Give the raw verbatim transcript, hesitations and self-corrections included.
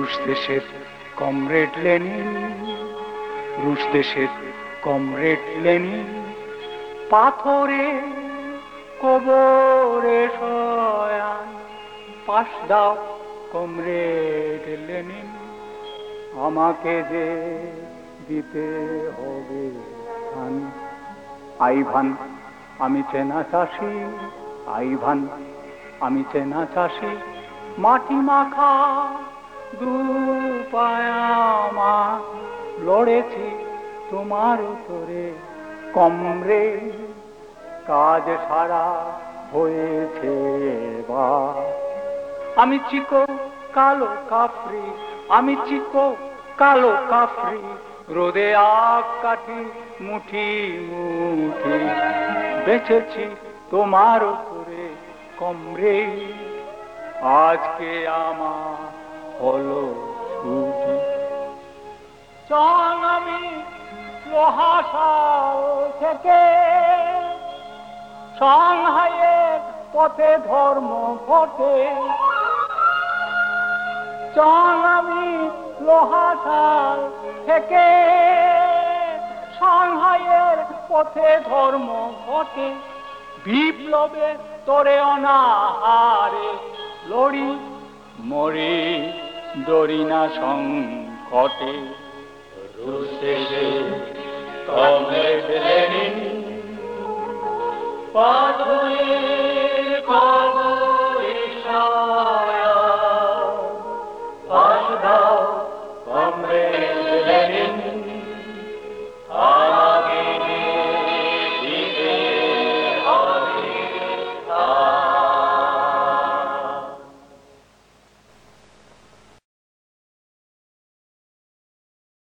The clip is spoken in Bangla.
রুশ দেশের কমরেড লেনিন, রুশ দেশের কমরেড লেনিন, পাথরে কবরে শয়ান, পাশ দাও কমরেড লেনিন, আমাকে যে দিতে হবে ধান। আইভান আমি চেনা চাষি, আইভান আমি চেনা চাষি, মাটি মাখা দুপায়ামা লড়েছি তোমার উত্তরে কমরেড, কাজ সারা হয়েছে এবার। আমি চিকো কালো কাফরি, আমি চিকো কালো কাফরি, রোদে আগ কাঠি মুঠি মুঠি, বেঁচেছি তোমার উপরে কমরেড, আজকে আমার হলো ছুটি। চল আমি লোহাশাল থেকে সাংহাইয়ের পথে ধর্ম ঘটে, চল আমি লোহাশাল থেকে সাংহাইয়ের পথে ধর্ম ঘটে, বিপ্লবে তোরে অনাহারে লড়ি মরে ডরি না সংকটে। রুশ দেশের কমরেড লেনিন, পাথরে